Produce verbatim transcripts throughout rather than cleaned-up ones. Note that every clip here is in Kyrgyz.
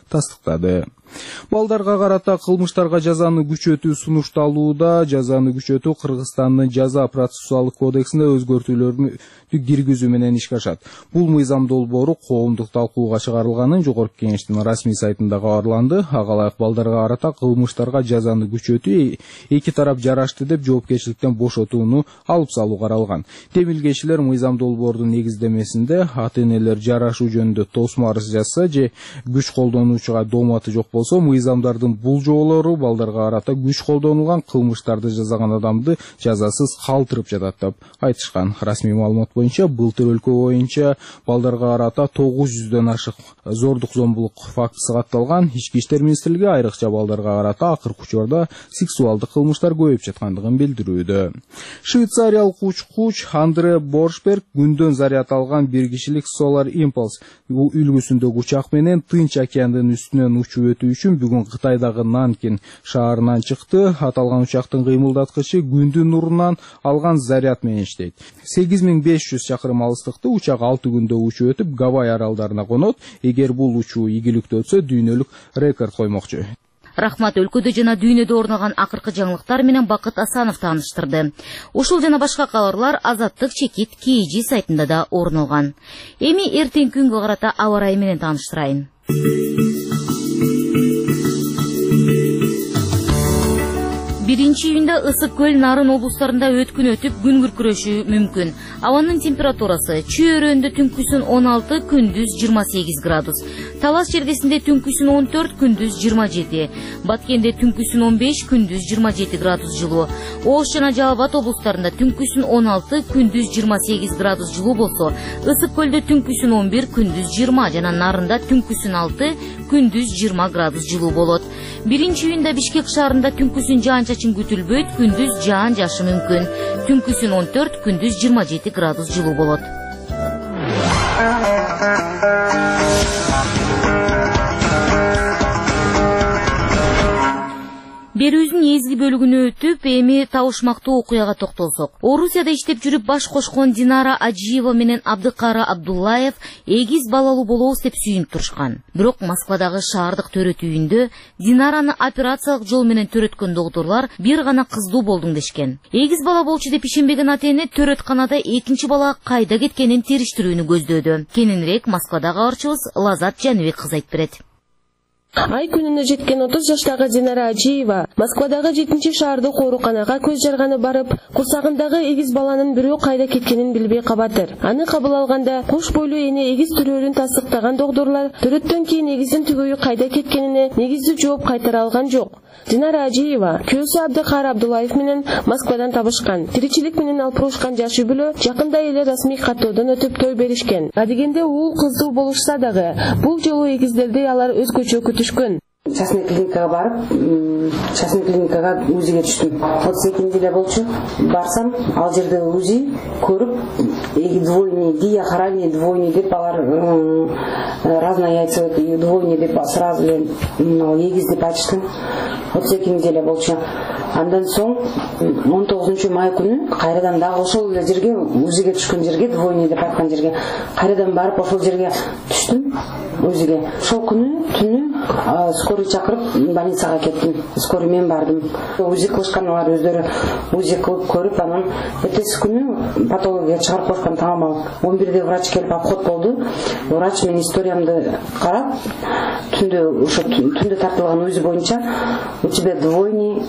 тастыктады. Балдарга карата кылмыштарга жазаны күчөтүү сунушталууда. Жазаны күчөтүү Кыргызстандын жаза процессуалдык кодексине өзгөртүүлөрдү киргизүү менен ишке ашат. Бул мыйзам долбоору коомдук талкууга чыгарылганын Жогорку Кеңештин расмий сайтында кабарланды. Ага ылайык балдарга карата кылмыштарга жазаны күчөтүү эки тарап жарашты деп жоопкерчиликтен бошотууну алып салуу каралган. Демилгечилер мыйзам долбоордун негиздемесинде ата-энелер жарашуу жөнүндө тосмо арыз жазса же күч колдонуучуга дооматы жок болсо, мыйзамдардын бул жоболору балдарга карата күч колдонулган кылмыштарды жасаган адамды жазасыз калтырып жатат деп айтышкан. Расмий маалымат боюнча былтыр өлкө боюнча балдарга карата тогуз жүздөн ашык зордук зомбулук фактысы катталган. Ички иштер министрлиги айрыкча балдарга карата акыркы учурда сексуалдык кылмыштар көбөйүп жаткандыгын билдирүүдө. Швейцариялык учкуч Андре Боршберг күндөн заряд алган бир кишилик Solar Impulse үлгүсүндөгү учак менен Тынч океандын үстүнөн учуп өтүү үчүн бүгүн Кытайдагы Нанкин шаарынан чыкты. Аталган учактын кыймылдаткычы күндүн нурунан алган заряд менен иштейт. сегиз миң беш жүз чакырым алыстыкты учак алты күндө учуп өтүп Гавай аралдарына конот. Эгер бул учуу ийгиликтүү өтсө, дүйнөлүк рекорд коймокчу. Рахмат, өлкөдө жана дүйнөдө орун алган акыркы жаңылыктар менен Бакыт Асанов тааныштырды. Ушул жана башка кабарлар Азаттык чекит кей жи сайтында да орун алган. Эми эртең күнгө карата аба ырайы менен тааныштырайын. биринчи июнда Ысык көл, Нарын облустарында өткүн өтүп, күн күркүрөшү мүмкүн. Абанын температурасы Чүй-өрөөндө түнкүсүн он алты, күндүз жыйырма сегиз градус. Талас жердесинде түнкүсүн он төрт, күндүз жыйырма жети. Баткенде түнкүсүн он беш, күндүз жыйырма жети градус жылуу. Ош жана Жалал Абад облустарында түнкүсүн он алты, күндүз жыйырма сегиз градус жылуу болсо, Ысык көлдө түнкүсүн он бир, күндүз жыйырма жана Нарында түнкүсүн алты, күндүз жыйырма градус жылуу болот. биринчи июнда Бишкек шаарында түнкүсүн жаан-чачын күтүлбөйт, күндүз жаан жашы мүмкүн. Түнкүсүн он төрт, күндүз жыйырма жети градус жылуу болот. Берүүбүздүн эзги бөлүгүнө өтүп, эми табышмактуу окуяга токтолсок. Орусияда иштеп жүрүп баш кошкон Динара Ажиева менен Абдыкары Абдуллаев эгиз балалуу болобуз деп сүйүнүп турушкан. Бирок Москвадагы шаардык төрөт үйүндө Динараны операциялык жол менен төрөткөн доктурлар бир гана кыздуу болдуң дешкен. Эгиз бала болчу деп ишенбеген ата-эне төрөтканада экинчи бала кайда кеткенин териштирүүнү көздөөдү. Кененирээк Москвадагы кабарчыбыз Лазат Жаныбек кыз айтып берет. Ай күнүнө жеткен отуз жаштагы Динара Ажиева Москвадагы жетинчи шаардык ооруканага көз жарганы барып, курсагындагы эгиз баланын бирөө кайда кеткенин билбей кабатыр. Аны кабыл алганда кош бойлуу эне эгиз төрөөрүн тастыктаган доктурлар төрөттөн кийин эгиздин түгөйү кайда кеткенине негиздүү жооп кайтара алган жок. Динара Ажиева күйөөсү Абдыкары Абдуллаев менен Москвадан табышкан. Тиричилик менен алып урушкан жаш үй бүлө жакында эле расмий каттоодон өтүп той беришкен. Адегенде уул кыздуу болушса дагы, бул жолу эгиздерди алар өзгөчө күтүшкөн. Частный клиникага барып, частный клиникага УЗИге түштүм. отуз экинчи эле болчу. Барсам, ал жерде УЗИ көрүп, двойный, диахоральный двойный деп алар разнояйцевый двойный деп сразу эгиз деп айтышты. отуз экинчи эле болчу. Андан соң он тогузунчу май күнү кайрадан дагы ошол эле жерге УЗИге түшкөн жерге, двойный деп айткан жерге кайрадан барып ошол жерге түштүм. УЗИге. Ошол күнү түнү скорый чакырып больницага кеттим. Скорый мен бардым. УЗИ кылышкандар өздөрү УЗИ кылып көрүп, анан эртеси күнү патологияга чыгарып коюшкан таамал. он бирде врач келип обход болду. Врач менин историямды карап, түндө ошо түндө тартылган УЗИ боюнча у тебя двойный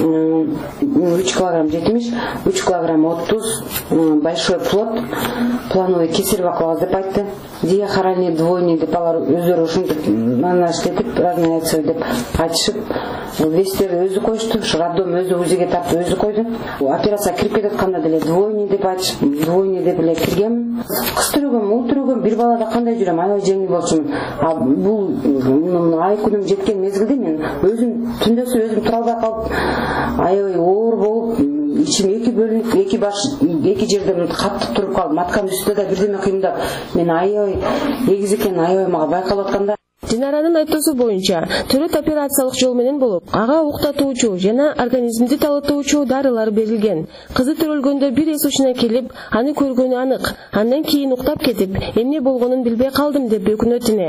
үч килограмм жетимиш, үч килограмм отуз, большой плод, плановый кесарево класс деп айтты. Диахоральный двойный деп алар өздөрү ушинтип нанаштетип, разнояйцевый деп айтышып, вестерди өзү коюшту, роддом өзү УЗИге тартып өзү койду. Операцияга кирип кетатканда деле двойный деп айтышып, двойный деп эле киргем. Кыз төрөгөм, уул төрөгөм, бир балада кандай жүрөм, аябай жеңил болчумун. А бул ай күнүм жеткен мезгилде мен өзүм түндөсү өзүм тура албай калып, аябай оор болуп, ичим эки бөлүнүп, эки баш, эки жерден катты туруп калдым. Матканын үстүндө да бирдеме кыймылдап, мен аябай эгиз экен, аябай мага байкалып атканда. Динаранын айтуусу боюнча, төрөт операциялык жол менен болуп, ага уктатуучу жана организмди талытуучу дарылар берилген. Кызы төрөлгөндө бир эс учуна келип, аны көргөнү анык. Андан кийин уктап кетип, эмне болгонун билбей калдым деп өкүнөт эне.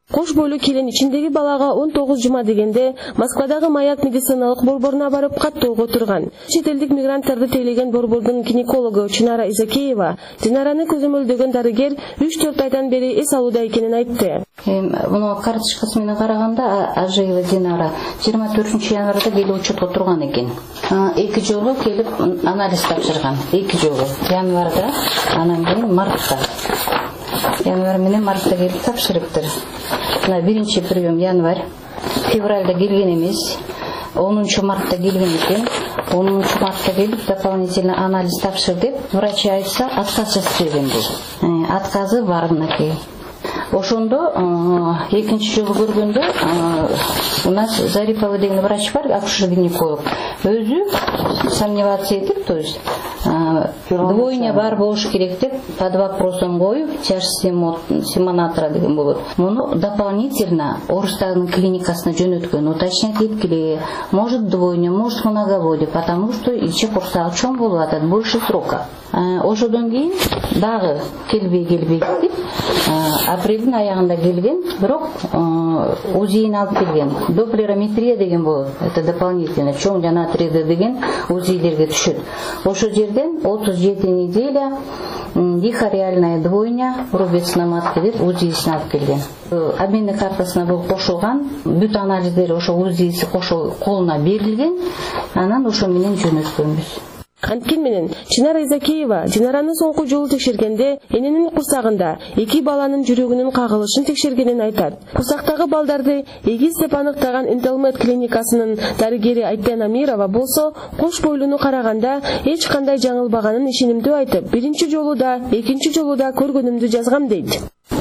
Кош бойлуу келин ичиндеги балага он тогуз жума дегенде Москвадагы Маяк медициналык борборуна барып каттоого турган. Чет элдик мигранттарды тейлеген борбордун гинекологу Чынара Изакеева Динараны көзөмөлдөгөн дарыгер үч төрт айдан бери эс алууда экенин айтты. Муну карточкасы менен караганда Ажеева Динара жыйырма төртүнчү январда келип учетко турган экен. Эки жолу келип анализ тапшырган. Эки жолу январда, анан кийин мартта. Январь менен мартта келип тапшырыптыр. Мына биринчи прием январь, февральда келген эмес, онунчу мартта келген экен. онунчу мартта келип дополнительно анализ тапшыр деп врач айтса отказ жазып берген ди. Отказы бар мынакей. Ошондо экинчи жолу көргөндө у нас Зарипова деген врач бар, акушер-гинеколог. Өзү сомневаться этип, то есть двойня бар болуш керек деп под вопросом коюп, тяжесть семонатора деген болот. Муну дополнительно Орустагы клиникасына жөнөткөн, уточнять эткиле, может двойня, может многоводие, потому что ичи курсагы чоң болуп атат, больше срока. Ошодон кийин дагы келбей келбей деп апрелдин аягында келген, бирок УЗИни алып келген. Доплерометрия деген болот. Это дополнительно чоң жана три дэ деген УЗИлерге түшөт. Ошо жерден отуз жети неделя дихариальная двойня рубец на матке деп УЗИсин алып келген. Обменный картасына бул кошулган, бүт анализдери ошо УЗИси кошо колуна берилген, анан ошо менен жөнөткөнбүз. Анткени менен Чынара Изакеева Динараны соңку жолу текшергенде эненин курсагында эки баланын жүрөгүнүн кагылышын текшергенин айтат. Курсактагы балдарды эгиз деп аныктаган Интелмед клиникасынын дарыгери Айтена Мирова болсо кош бойлууну караганда эч кандай жаңылбаганын ишенимдүү айтып, биринчи жолу да, экинчи жолу да көргөнүмдү жазгам дейт.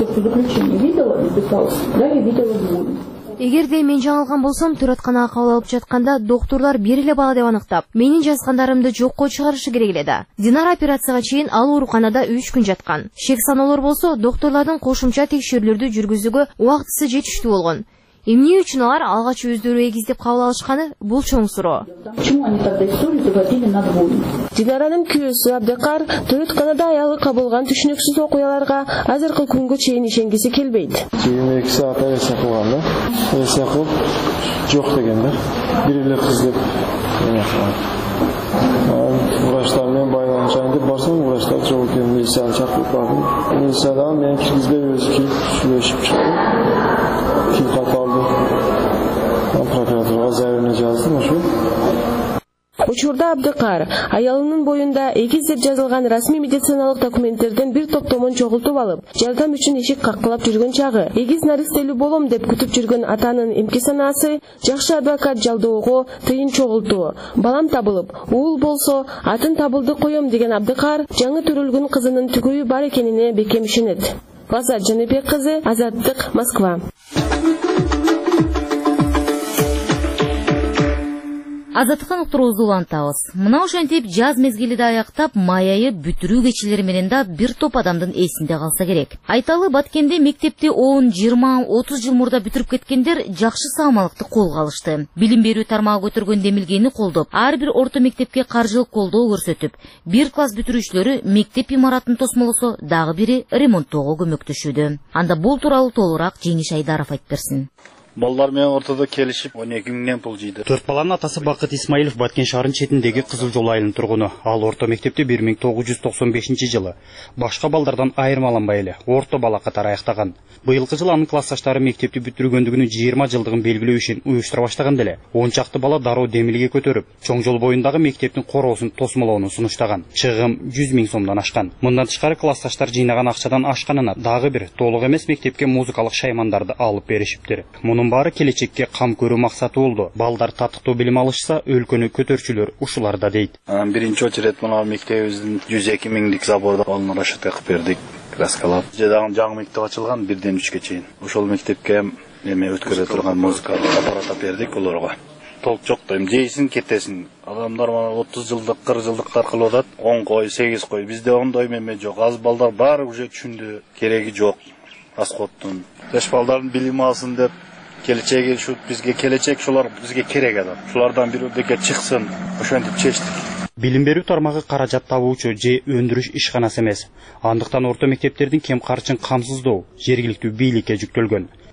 Эгерде мен жаңылган болсом, төрөтканага кабыл алып жатканда докторлор бир эле бала деп аныктап, менин жазгандарымды жокко чыгарышы керек эле да. Динара операцияга чейин ал ооруканада үч күн жаткан. Шек саноолор болсо, докторлордун кошумча текшерүүлөрдү жүргүзүүгө убактысы жетиштүү болгон. Эмне үчүн алар алгач өздөрү эгиз деп кабыл алышканы бул чоң суроо. Динаранын күйөөсү Абдыкар төрөтканада аялы кабылган түшүнүксүз окуяларга азыркы күнгө чейин ишенгиси келбейт. жыйырма эки саат операция кылган да. Операция кылып жок деген да. Бир эле кыз деп. Врачтар менен байланышайын деп барсам, врачтар жок экен, милицияны чакырып бардым. Милициядан мен киргизбей өзү кирип сүйлөшүп чыкты. Ким каталды. Прокуратурага заявление жаздым, ошо. Учурда Абдыкар аялынын боюнда эгиз деп жазылган расмий медициналык документтерден бир топтомун чогултуп алып, жардам үчүн эшик каккылап жүргөн чагы, эгиз наристелүү болом деп күтүп жүргөн атанын эмки санаасы жакшы адвокат жалдоого тыйын чогултуу. Балам табылып, уул болсо атын табылды коем деген Абдыкар жаңы төрөлгөн кызынын түгөйү бар экенине бекем ишенет. Лаззат Жаныбек кызы, Азаттык, Москва. Азаттыкка уктуруубузду улантабыз. Мына ошентип жаз мезгили да аяктап, май айы бүтүрүү кечелери менен да бир топ адамдын эсинде калса керек. Айталы, Баткенде мектепти он, жыйырма, отуз жыл мурда бүтүрүп кеткендер жакшы саамалыкты колго алышты. Билим берүү тармагы көтөргөн демилгени колдоп, ар бир орто мектепке каржылык колдоо көрсөтүп, бир класс бүтүрүүчүлөрү мектеп имаратын тосмолосо, дагы бири ремонттоого көмөктөшүүдө. Анда бул тууралуу толураак Жеңиш Айдаров айтып берсин. Балдар менен ортодо келишип он эки миңден пул жыйды. Төрт баланын атасы Бакыт Исмаилов Баткен шаарынын четиндеги Кызыл жол айылынын тургуну. Ал орто мектепти бир миң тогуз жүз токсон бешинчи жылы башка балдардан айырмаланбай эле орто бала катары аяктаган. Быйылкы жылы анын классташтары мектепти бүтүргөндүгүнүн жыйырма жылдыгын белгилөө ишин уюштура баштаган деле он чакты бала дароо демилге көтөрүп, чоң жол боюндагы мектептин короосун тосмолоону сунуштаган. Чыгым жүз миң сомдон ашкан. Мындан тышкары классташтар жыйнаган акчадан ашканына дагы бир толук эмес мектепке музыкалык шаймандарды алып беришиптир. Мунун баары келечекке кам көрүү максаты болду. Балдар татыктуу билим алышса, өлкөнү көтөрчүлөр ушуларда дейт. Биринчи очерет мына мектебибиздин жүз эки миңдик заборду алын расчет кылып бердик, краскалап. Жадагы жаңы мектеп ачылган бирден үчкө чейин. Ошол мектепке эме өткөрө турган музыкалык аппарат бердик буларга. Толк жок да, жейсин кетесин. Адамдар мана отуз жылдык, кырк жылдыктар кылып атат. он кой, сегиз кой. Бизде ондой эме жок. Аз балдар баары уже түшүндү. Кереги жок. Аскоттун. Жаш балдардын билим алсын деп келечеги ушу бизге келечек, шулар бизге керек адам. Шулардан бири деке чыксын. Ошентип чечтик. Билим берүү тармагы каражат табуучу же өндүрүш ишканасы эмес. Андыктан орто мектептердин кем карчын камсыздоо жергиликтүү бийликке жүктөлгөн.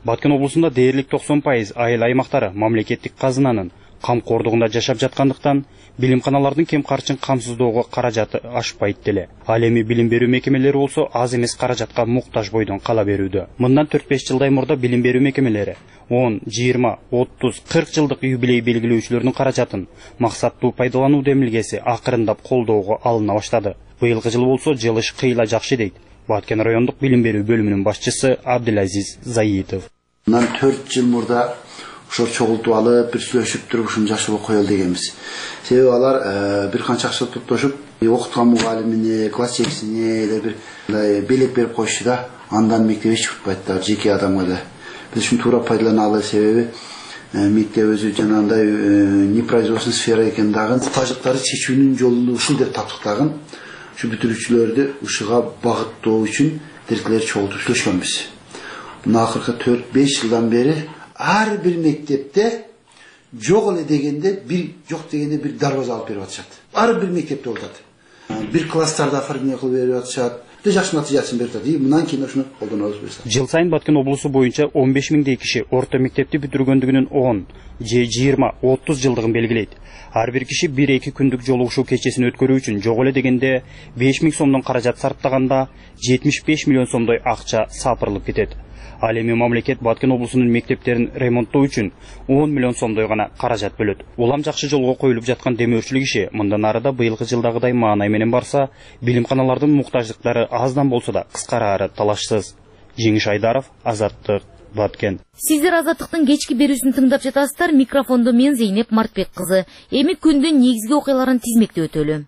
Баткен облусунда дээрлик токсон пайыз айыл аймактары мамлекеттик казынанын камкордугунда жашап жаткандыктан билимканалардын кем карчын камсыздоого каражаты ашпайт деле. Ал эми билим берүү мекемелери болсо аз эмес каражатка муктаж бойдон кала берүүдө. Мындан төрт беш жылдай мурда билим берүү мекемелери он, жыйырма, отуз, кырк жылдык юбилей белгилөөчүлөрдүн каражатын максаттуу пайдалануу демилгеси акырындап колдоого алына баштады. Быйылкы жыл болсо жылыш кыйла жакшы дейт Баткен райондук билим берүү бөлүмүнүн башчысы Абдылазиз Заитов. Мындан төрт жыл мурда ошо чогултуп алып, бир сүйлөшүп туруп ушуну жакшы болуп коелу дегенбиз. Себеби алар бир канча акча топтошуп, окуткан мугалимине, класс жетекчисине эле бир белек берип коюшту да, андан мектеп эч чыкпайт да, жеке адамга эле. Биз ушуну туура пайдаланалы, себеби мектеп өзү жанагындай непроизводственный сфера экен дагы, тажыктарды чечүүнүн жолу ушул деп таптык дагы. Ушу бүтүрүүчүлөрдү ушуга багыттоо үчүн тиркелер чогултуп сүйлөшкөнбүз. Мына акыркы төрт беш жылдан бери ар бир мектепте жок эле дегенде, бир жок дегенде бир дарбаза алып берип атышат. Ар бир мектепте болот. Бир класстарда оформление кылып берип атышат. Жакшы натыйжасын берип атат. Мындан кийин ушуну колдонобуз буюрса. Жыл сайын Баткен облусу боюнча он беш миңдей киши орто мектепти бүтүргөндүгүнүн он, же жыйырма, отуз жылдыгын белгилейт. Ар бир киши бир-эки күндүк жолугушуу кечесин өткөрүү үчүн жок эле дегенде беш миң сомдон каражат сарптаганда жетимиш беш миллион сомдой акча сапырылып кетет. Ал эми мамлекет Баткен облусунун мектептерин ремонттоо үчүн он миллион сомдой гана каражат бөлөт. Улам жакшы жолго коюлуп жаткан демөөрчүлүк иши мындан арыда быйылкы жылдагыдай маанай менен барса, билимканалардын муктаждыктары аздан болсо да кыскарары талашсыз. Жеңиш Айдаров, Азаттык, Баткен. Сиздер Азаттыктын кечки берүүсүн тыңдап жатасыздар. Микрофондо мен Зейнеп Мартбек кызы. Эми күндүн негизги окуяларын тизмектеп өтөлү.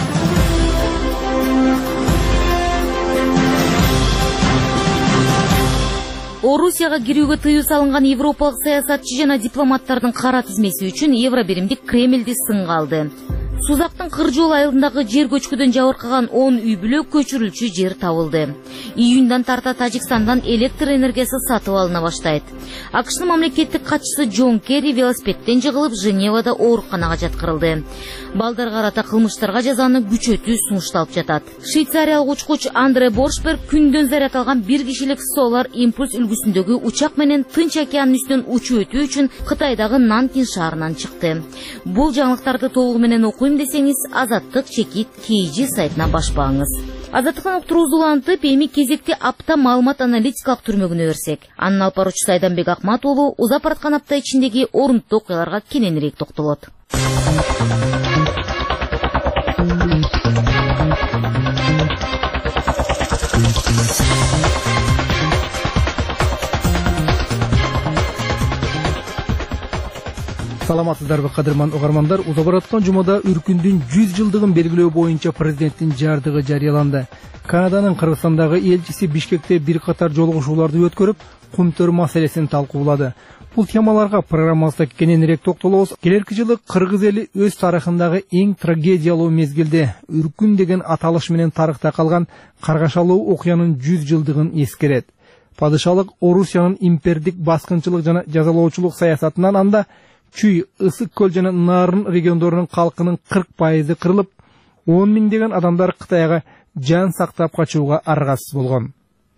Орусияга кирүүгө тыюу салынган европалык саясатчы жана дипломаттардын кара тизмеси үчүн Евробиримдик Кремлди сынга алды. Сузактын Кыржол айылындагы жер көчкүдөн жабыркаган он үй бүлө көчүрүлчү жер табылды. Июндан тарта Тажикстандан электр энергиясы сатып алына баштайт. АКШнын мамлекеттик катчысы Джон Керри велосипедден жыгылып Женевада ооруканага жаткырылды. Балдарга карата кылмыштарга жазаны күчөтүү сунушталып жатат. Швейцариялык учкуч Андре Боршберг күндөн заряд алган бир кишилик Solar Impulse үлгүсүндөгү учак менен Тынч океанын үстүнөн учуу өтүү үчүн Кытайдагы Нанкин шаарынан чыкты. Бул жаңылыктарды толугу менен окуйм десеңиз, Азаттык чекит кей жи сайтына башпаңыз. Азаттыктан уктуруусулантып, эми кезекти апта маалымат аналитикалык түрмөгүнө берсек. Анын алып баруучусу Айданбек Акмат уулу узап бараткан апта ичиндеги орунттуу окуяларга кененирээк токтолот. Саламатсыздарбы кадырман угармандар, узап бараткан жумада Үркүндүн жүз жылдыгын белгилөө боюнча президенттин жардыгы жарыяланды. Канаданын Кыргызстандагы элчиси Бишкекте бир катар жолугушууларды өткөрүп, кумтөр маселесин талкуулады. Бул темаларга программабызда кененирээк токтолобуз. Келерки жылы кыргыз эли өз тарыхындагы эң трагедиялуу мезгилде Үркүн деген аталыш менен тарыхта калган каргашалуу окуянын жүз жылдыгын эскерет. Падышалык Орусиянын импердик баскынчылык жана жазалоочулук саясатынан анда Чүй, Ысык көл жана Нарын региондорунун калкынын кырк пайызы кырылып, он миңдеген адамдар Кытайга жан сактап качууга аргасыз болгон.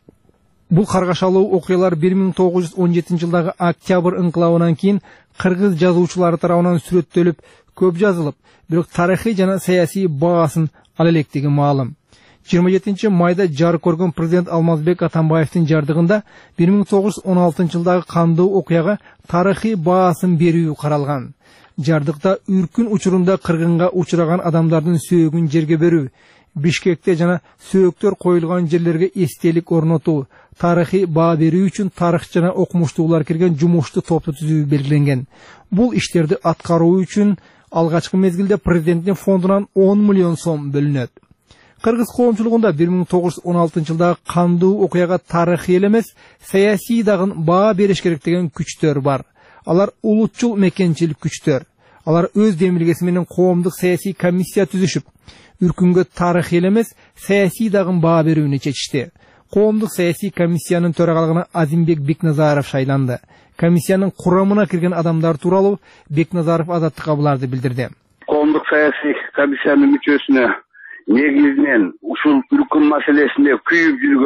Бул каргашалуу окуялар бир миң тогуз жүз он жетинчи жылдагы Октябрь инкылабынан кийин кыргыз жазуучулары тарабынан сүрөттөлүп, көп жазылып, бирок тарыхый жана саясий баасын ала электиги маалым. жыйырма жетинчи майда жар көргөн президент Алмазбек Атамбаевдин жардыгында бир миң тогуз жүз он алтынчы жылдагы кандуу окуяга тарыхый баасын берүү каралган. Жардыкта Үркүн учурунда кыргынга учураган адамдардын сөөгүн жерге берүү, Бишкекте жана сөөктөр коюлган жерлерге эстелик орнотуу, тарыхый баа берүү үчүн тарых жана окумуштуулар кирген жумуштуу топту түзүү белгиленген. Бул иштерди аткаруу үчүн алгачкы мезгилде президенттин фондунан он миллион сом бөлүнөт. Кыргыз коомчулугунда бир миң тогуз жүз он алтынчы жылдагы кандуу окуяга тарыхый эле эмес, саясий дагы баа бериш керек деген күчтөр бар. Алар улутчул мекенчил күчтөр. Алар өз демилгеси менен коомдук саясий комиссия түзүшүп, Үркүнгө тарыхый эле эмес, саясий дагы баа берүүнү чечишти. Коомдук саясий комиссиянын төрагалыгына Азимбек Бекназаров шайланды. Комиссиянын курамына кирген адамдар тууралуу Бекназаров Азаттыкка буларды билдирди. Коомдук саясий комиссиянын мүчөсүнө негизинен ушул Үркүн маселесинде күйүп жүргөн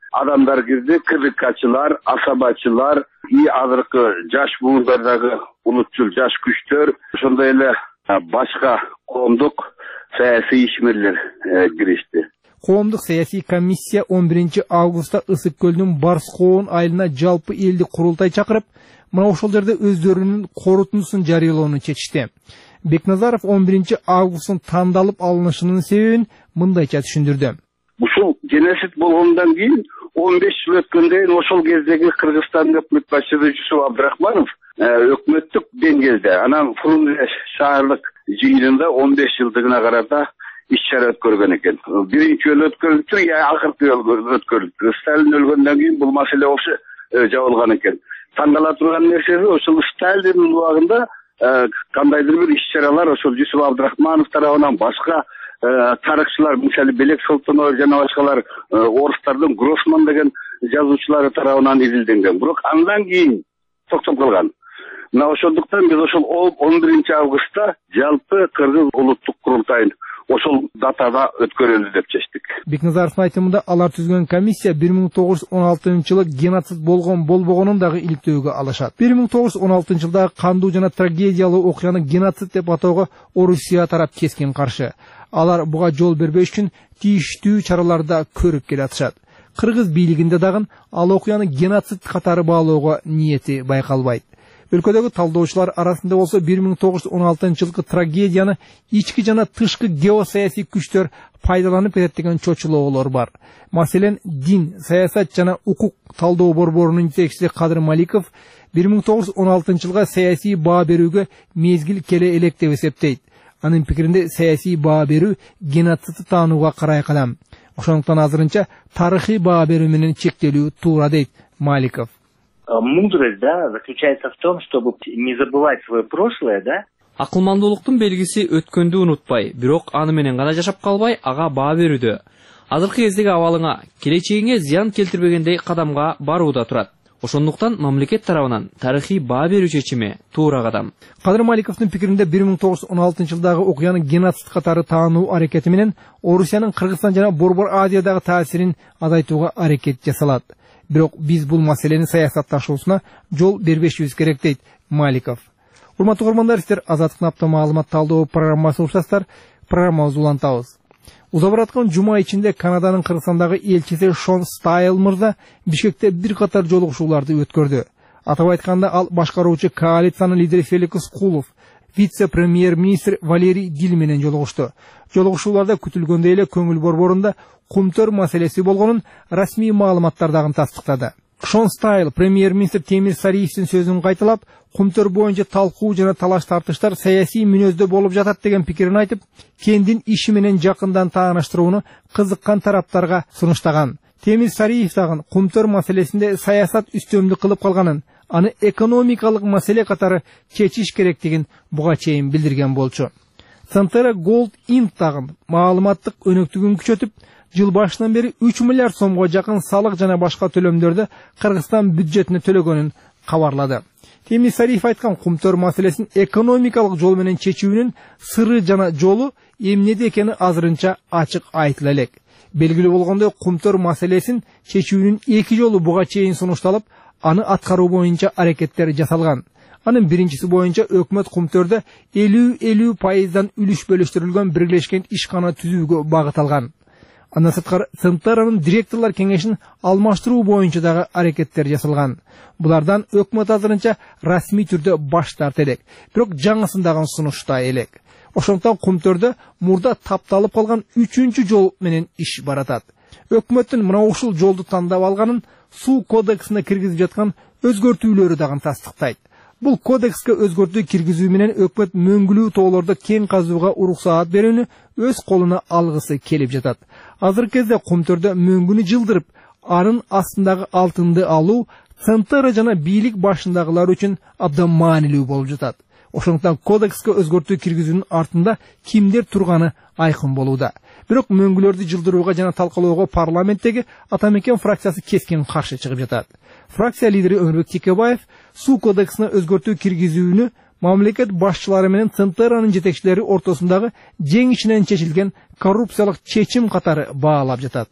адамдар кирди, кырдыкчылар, асабачылар, и азыркы жаш буындардагы улутчул жаш күчтөр, ошондой эле башка коомдук саясий ишмерлер киришти. Коомдук саясий комиссия он биринчи августта Ысык көлүнүн Барскоон айылына жалпы элдик курултай чакырып, мына ошол жерде өздөрүнүн корутундусун жарыялоону чечишти. Бекназаров он биринчи августтун тандалып алынышынын себебин мындайча түшүндүрдү. Ушул геноцид болгондон кийин он беш жыл өткөндөн ошол кездеги Кыргызстандын өкмөт башчысы Жусуп Абдрахманов өкмөттүк деңгээлде анан Фрунзе шаардык жыйынында он беш жылдыгына карата иш-чара өткөргөн экен. Биринчи жолу өткөрүлүптүр, я акыркы жолу өткөрүлүптүр. Сталин өлгөндөн кийин бул маселе окшо жабылган экен. Тандала турган нерсеси ошол Сталиндин убагында кандайдыр бир иш-чаралар ошол Жусуп Абдрахманов тарабынан башка тарыхчылар, мисалы Белек Солтонов жана башкалар орустардын Гроссман деген жазуучулары тарабынан изилденген. Бирок андан кийин токтоп калган. Мына ошондуктан биз ошол он биринчи августта жалпы Кыргыз улуттук курултайын ошол датада өткөрүлдү деп чечтик. Бекназаровдун айтымында алар түзгөн комиссия бир миң тогуз жүз он алтынчы жылы геноцид болгон болбогонун дагы иликтөөгө алышат. бир миң тогуз жүз он алтынчы жылдагы кандуу жана трагедиялуу окуяны геноцид деп атоого Орусия тарап кескин каршы. Алар буга жол бербеш үчүн тийиштүү чараларды көрүп келатышат. Кыргыз бийлигинде дагы ал окуяны геноцид катары баалоого ниети байкалбайт. Өлкөдөгү талдоочулар арасында болсо бир миң тогуз жүз он алтынчы жылкы трагедияны ички жана тышкы геосаясий күчтөр пайдаланып кетет деген чочулоолор бар. Маселен, дин, саясат жана укук талдоо борборунун жетекчиси Кадыр Маликов бир миң тогуз жүз он алтынчы жылга саясий баа берүүгө мезгил келе элек деп эсептейт. Анын пикиринде саясий баа берүү геноцидти таанууга карай кадам. Ошондуктан азырынча тарыхый баа берүү менен чектелүү туура дейт Маликов. Мудрость, да, заключается в том, чтобы не забывать свое прошлое, да? Акылмандуулуктун белгиси өткөндү унутпай, бирок аны менен гана жашап калбай, ага баа берүүдө. Азыркы кездеги абалыңа, келечегиңе зыян келтирбегендей кадамга барууда турат. Ошондуктан мамлекет тарабынан тарыхый баа берүү чечими туура кадам. Кадыр Маликовдун пикиринде бир миң тогуз жүз он алтынчы жылдагы окуяны геноцид катары таануу аракети менен Орусиянын Кыргызстан жана Борбор Азиядагы таасирин азайтууга аракет жасалат. Бирок биз бул маселени саясатташуусуна жол бербешибиз керек дейт Маликов. Урматтуу көрөрмандар, сиздер Азаттыктын апта маалымат талдоо программасын уктасыздар. Программабызды улантабыз. Уза бараткан жума ичинде Канаданын Кыргызстандагы элчиси Шон Стайл мырза Бишкекте бир катар жолугушууларды өткөрдү. Атап айтканда, ал башкаруучу коалициянын лидери Феликс Кулов, вице-премьер-министр Валерий Дил менен жолугушту. Жолугушууларда күтүлгөндөй эле көңүл борборунда кумтөр маселеси болгонун расмий маалыматтар дагы тастыктады. Шон Стайл премьер-министр Темир Сариевдин сөзүн кайталап, кумтөр боюнча талкуу жана талаш тартыштар саясий мүнөздө болуп жатат деген пикирин айтып, кендин иши менен жакындан тааныштырууну кызыккан тараптарга сунуштаган. Темир Сариев дагы кумтөр маселесинде саясат үстөмдүк кылып калганын, аны экономикалык маселе катары чечиш керектигин буга чейин билдирген болчу. Центера Gold Int дагы маалыматтык өнөктүгүн күчөтүп, жыл башынан бери үч миллиард сомго жакын салык жана башка төлөмдөрдү Кыргызстан бюджетине төлөгөнүн кабарлады. Темир Сариев айткан кумтөр маселесин экономикалык жол менен чечүүнүн сыры жана жолу эмнеде экени азырынча ачык айтыла элек. Белгилүү болгондой, кумтөр маселесин чечүүнүн эки жолу буга чейин сунушталып, аны аткаруу боюнча аракеттер жасалган. Анын биринчиси боюнча өкмөт кумтөрдө элүү элүү пайыздан үлүш бөлүштүрүлгөн бирлешкен ишкана түзүүгө багыт алган. Андан сырткары Центеранын директорлор кеңешин алмаштыруу боюнча дагы аракеттер жасалган. Булардан өкмөт азырынча расмий түрдө баш тарта элек, бирок жаңысын дагы сунушта элек. Ошондуктан кумтөрдө мурда тапталып калган үчүнчү жол менен иш баратат. Өкмөттүн мына ушул жолду тандап алганын суу кодексине киргизип жаткан өзгөртүүлөрү дагы тастыктайт. Бул кодекске өзгөртүү киргизүү менен өкмөт мөңгүлүү тоолордо кен казууга уруксаат берүүнү өз колуна алгысы келип жатат. Азыркы кезде кумтөрдө мөңгүнү жылдырып, анын астындагы алтынды алуу Центера жана бийлик башындагылар үчүн абдан маанилүү болуп жатат. Ошондуктан кодекске өзгөртүү киргизүүнүн артында кимдер турганы айкын болууда. Бирок мөңгүлөрдү жылдырууга жана талкалоого парламенттеги Ата Мекен фракциясы кескин каршы чыгып жатат. Фракция лидери Өмүрбек Текебаев суу кодексине өзгөртүү киргизүүнү мамлекет башчылары менен Центеранын жетекчилери ортосундагы жеңишинен чечилген коррупциялык чечим катары баалап жатат.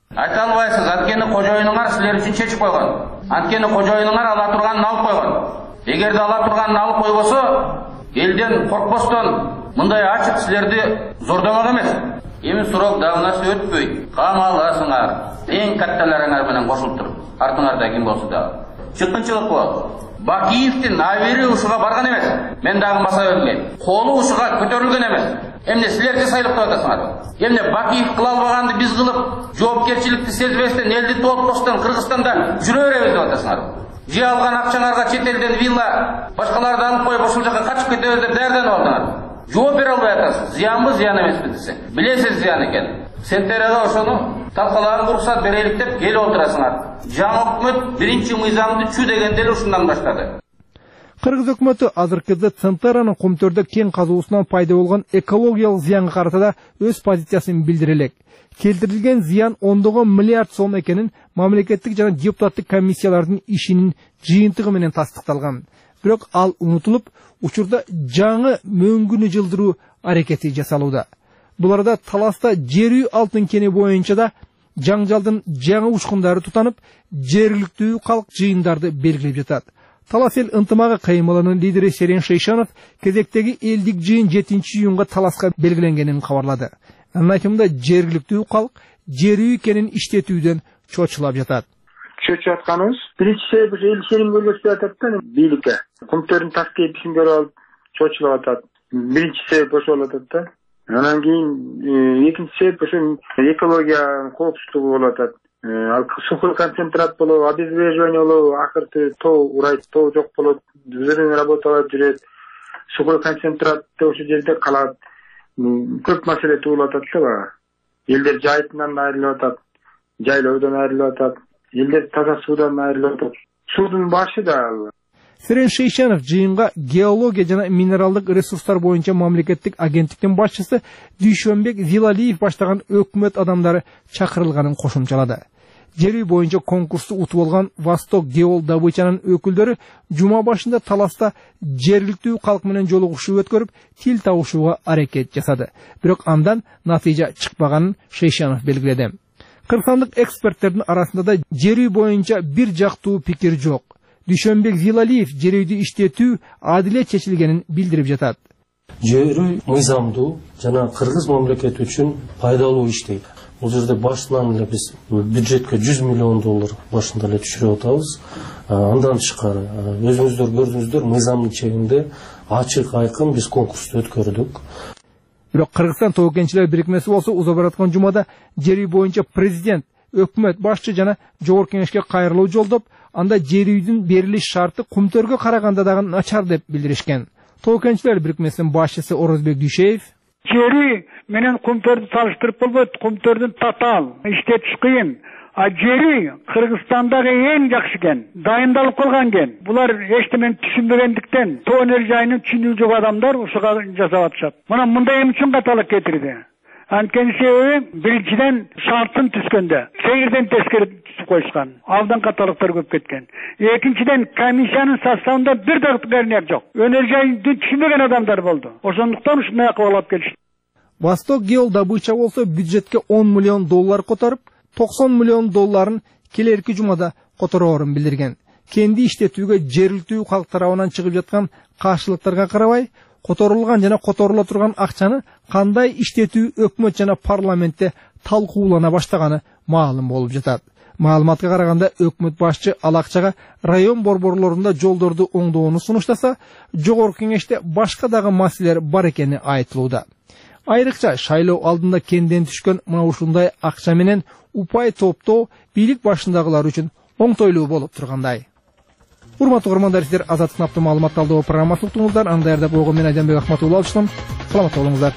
Айта албайсыз, анткени кожоюнуңар силер үчүн чечип койгон. Анткени кожоюнуңар ала турганын алып койгон. Эгерде ала турганын алып койбосо, элден коркпостон мындай ачык силерди зордомок эмес. Эми сурок дагы нерсе өтпөйт. Камаласыңар. Эң катталарыңар менен кошулуп туруп, артыңарда ким болсо да. Чыккынчылык бул. Бакиевдин абири ушуга барган эмес. Мен дагы баса берген. Колу ушуга көтөрүлгөн эмес. Эмне силерди сайлап атасыңар. Эмне Бакиев кыла албаганды биз кылып, жоопкерчиликти сезбестен, элди толтпостон Кыргызстанда жүрө беребиз деп атасыңар. Же алган акчаңарга чет элден вилла, башкаларды алып коюп ошол жака качып кетебиз деп даярданып алдыңар. Жооп бере албай атасыз. Зыянбы, зыян эмеспи десе. Билесиз зыян экен. Сентерада ошону талкалаганга уруксат берелик деп келип отурасыңар. Жаңы өкмөт биринчи мыйзамды чү дегенде эле ушундан баштады. Кыргыз өкмөтү азыркыда Центеранын Кумтөрдө кен казуусунан пайда болгон экологиялык зыянга карата да өз позициясын билдире элек. Келтирилген зыян ондогон миллиард сом экенин мамлекеттик жана депутаттык комиссиялардын ишинин жыйынтыгы менен тастыкталган. Бирок ал унутулуп, учурда жаңы мөңгүнү жылдыруу аракети жасалууда. Буларда таласта жер үй алтын кени боюнча да жаңжалдын жаңы учкундары тутанып, жергиликтүү калк жыйындарды белгилеп жатат. Талас эл ынтымагы кыймылынын лидери Серен Шейшанов кезектеги элдик жыйын жетинчи июнга Таласка белгиленгенин кабарлады. Анын айтымында жергиликтүү калк жер үй кенин иштетүүдөн чочулап жатат. Чөчүп атканыбыз биринчи себеп эл сеним көргөзүп атат да бийликке. Кумтөрдүн тас кейписин көрүп алып чочулап атат. Биринчи себеп ошол болуп атат да. Анан кийин экинчи себеп ошо экология коопсуздугу болуп атат. Ал сухой концентрат болуп, обезвреживание болуп, акырты тоо урайт, тоо жок болот, взрывный работалар жүрөт. Сухой концентрат ошол жерде калат. Көп маселе туулуп атат да. Элдер жайытынан айрылып атат, жайлоодон айрылып атат. Элдер таза суудан айрылып атат. Суудун башы да ал. Серен Шейшанов жыйынга геология жана минералдык ресурстар боюнча мамлекеттик агенттиктин башчысы Дүйшөнбек Зилалиев баштаган өкмөт адамдары чакырылганын кошумчалады. Жер үй боюнча конкурсту утуп алган Восток Геол добычанын өкүлдөрү жума башында Таласта жергиликтүү калк менен жолугушуу өткөрүп, тил табышууга аракет жасады. Бирок андан натыйжа чыкпаганын Шейшанов белгиледи. Кыргызстандык эксперттердин арасында да жер үй боюнча бир жактуу пикир жок. Дүйшөнбек Зилалиев жер үйдү иштетүү адилет чечилгенин билдирип жатат. Жер үй мыйзамдуу жана кыргыз мамлекети үчүн пайдалуу иштейт. Бул жерде башынан эле биз бюджетке жүз миллион доллар башында эле түшүрүп атабыз. Андан тышкары өзүңүздөр көрдүңүздөр мыйзамдын чегинде ачык айкын биз конкурсту өткөрдүк. Бирок Кыргызстан тоо кенчилер бирикмеси болсо уза бараткан жумада жер үй боюнча президент, өкмөт башчы жана жогорку кеңешке кайрылуу жолдоп, анда жер үйдүн берилиш шарты Кумтөргө караганда дагы начар деп билдиришкен. Тоо кенчилер бирикмесинин башчысы Орозбек Дүйшеев жер үй менен Кумтөрдү салыштырып болбойт. Кумтөрдүн татаал, иштетиш кыйын. А жер үй Кыргызстандагы эң жакшы кен, дайындалып калган кен. Булар эчтемени түшүнбөгөндүктөн тоо энергияны түшүнүү жок адамдар ушуга жасап атышат. Мына мындай эми үчүн каталык кетирди. Анткени себеби биринчиден шарттын түзгөндө сегизден тескери түзүп коюшкан. Алдан каталыктар көп кеткен. Экинчиден комиссиянын составында бир дагы жок. Энергияны түшүнбөгөн адамдар болду. Ошондуктан ушундай акыбал алып келишти. Восток Геол добыча болсо бюджетке он миллион доллар которуп, токсон миллион долларын келерки жумада котороорун билдирген. Кенди иштетүүгө жергиликтүү калк тарабынан чыгып жаткан каршылыктарга карабай, которулган жана которула турган акчаны кандай иштетүү өкмөт жана парламентте талкуулана баштаганы маалым болуп жатат. Маалыматка караганда өкмөт башчы ал акчага район борборлорунда жолдорду оңдоону сунуштаса, жогорку кеңеште башка дагы маселелер бар экени айтылууда. Айрыкча шайлоо алдында кенден түшкөн мына ушундай акча менен упай топтоо бийлик башындагылар үчүн оңтойлуу болуп тургандай. Урматтуу көрөрмандар, сиздер Азаттык наптуу маалымат талдоо программасын уктуңуздар. Аны даярдап койгон мен Айданбек Ахматулла алышым. Саламат болуңуздар.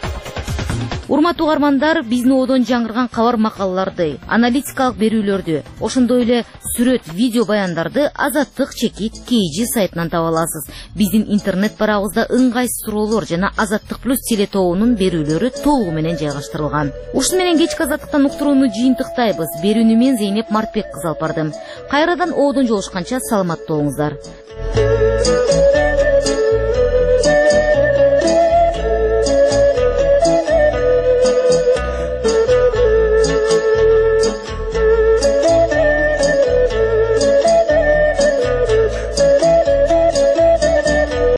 Урматтуу угармандар, биздин оодон жаңырган кабар макалаларды, аналитикалык берүүлөрдү, ошондой эле сүрөт, видео баяндарды Азаттык чекит кей жи сайтынан таба аласыз. Биздин интернет барабызда ыңгайсыз суроолор жана Азаттык плюс теле тобунун берүүлөрү толугу менен жайгаштырылган. Ушуну менен кечки Азаттыктан уктурууну жыйынтыктайбыз. Берүүнү мен Зейнеп Мартбек кызы алып бардым. Кайрадан оодон жолушканча саламатта болуңуздар.